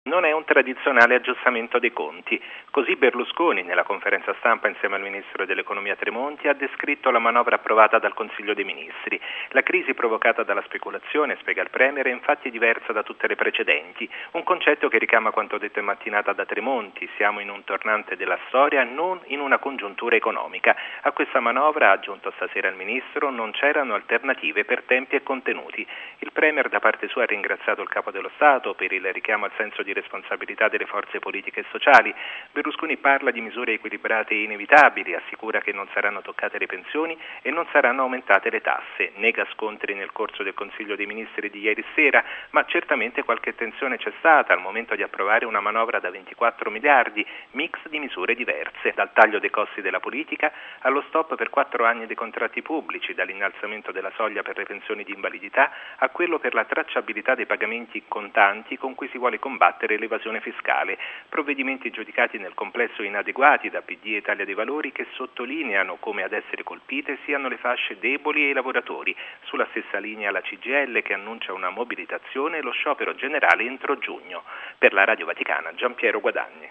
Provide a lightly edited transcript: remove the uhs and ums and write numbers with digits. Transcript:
Non è un tradizionale aggiustamento dei conti. Così Berlusconi, nella conferenza stampa insieme al ministro dell'economia Tremonti, ha descritto la manovra approvata dal Consiglio dei Ministri. La crisi provocata dalla speculazione, spiega il Premier, è infatti diversa da tutte le precedenti. Un concetto che richiama quanto detto in mattinata da Tremonti: siamo in un tornante della storia, non in una congiuntura economica. A questa manovra, ha aggiunto stasera il ministro, non c'erano alternative per tempi e contenuti. Il Premier da parte sua ha ringraziato il Capo dello Stato per il richiamo al senso di responsabilità delle forze politiche e sociali. Berlusconi parla di misure equilibrate e inevitabili, assicura che non saranno toccate le pensioni e non saranno aumentate le tasse, nega scontri nel corso del Consiglio dei Ministri di ieri sera, ma certamente qualche tensione c'è stata al momento di approvare una manovra da 24 miliardi, mix di misure diverse, dal taglio dei costi della politica allo stop per 4 anni dei contratti pubblici, dall'innalzamento della soglia per le pensioni di invalidità a quello per la tracciabilità dei pagamenti contanti con cui si vuole combattere l'evasione fiscale, provvedimenti giudicati nel complesso inadeguati da PD e Italia dei Valori, che sottolineano come ad essere colpite siano le fasce deboli e i lavoratori. Sulla stessa linea la CGIL, che annuncia una mobilitazione e lo sciopero generale entro giugno. Per la Radio Vaticana, Giampiero Guadagni.